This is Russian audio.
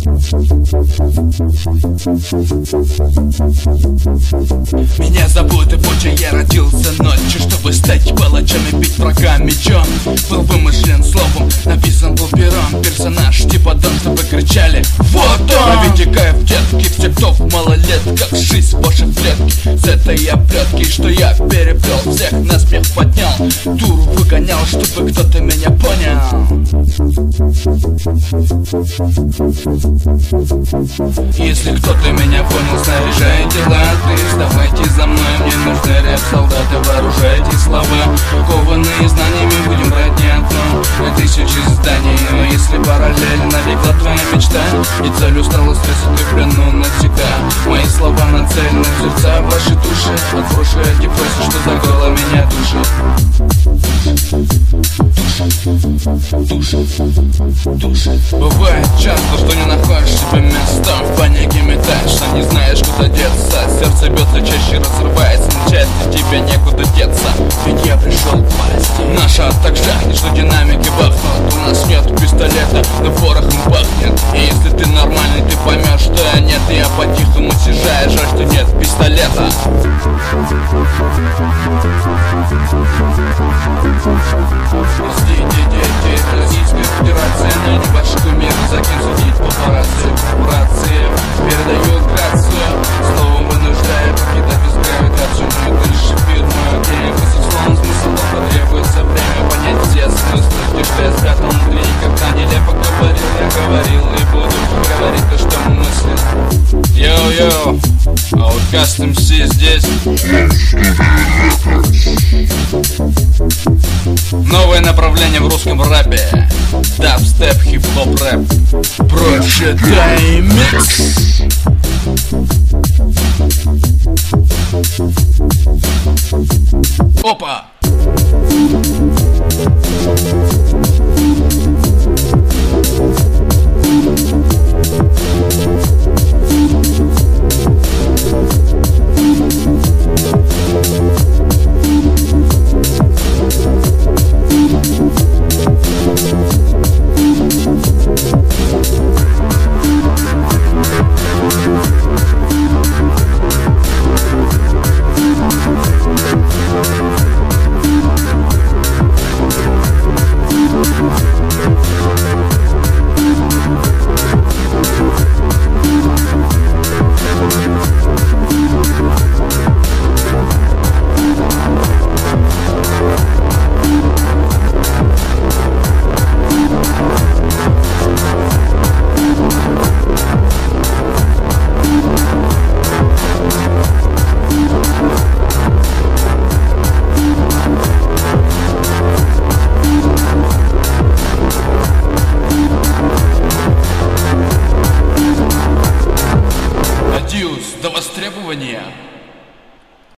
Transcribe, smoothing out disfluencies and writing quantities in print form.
Меня зовут Ибуча, я родился ночью, чтобы стать палачом и бить врага мечом. Был вымышлен словом, написан был пером. Персонаж типа Дон, чтобы кричали: вот он! Ловите кайф, детки, все кто в малолетках, жизнь ваши в клетке. С этой я плетки, что я переплел, всех на смех поднял, дуру выгонял, чтобы кто-то меня понял. Если кто-то меня понял, снаряжайте латы, вставайте за мной, мне нужны рэп-солдаты, вооружайте слова, кованные знаниями, будем брать не одно, на тысячи зданий. Но если параллельно легла твоя мечта, и целью стала стресс, ты плену навсегда. Мои слова нацелены в сердца вашей души, отброшивая депрессию, что закрыла меня души. Души. Бывает часто, что не находишь себе места, в панике метаешься, не знаешь, куда деться. Сердце бьется чаще, разрывается на части, тебе некуда деться, ведь я пришел к власти. Наша так жахнет, что динамики бахнут. У нас нет пистолета, но порохом пахнет. И если ты нормальный, ты поймешь, что я нет. Я по-тихому съезжаю, жаль, что нет пистолета. Дети Российской Федерации, на небольших умеров, за кем судить папарацци. Корпорации передают грацию, словом вынуждая покидать безгравитацию. Но это лишь фирма, денег и словом смысл потребуется время понять все смыслы. Те, что я спрятал внутри, никогда нелепо говорил. Я говорил и буду говорить то, что мыслит. Йоу-йоу, Outcast MC здесь. Новое направление в русском рэпе. Дабстеп, хип-хоп, рэп. Прочитай микс. Опа! До востребования.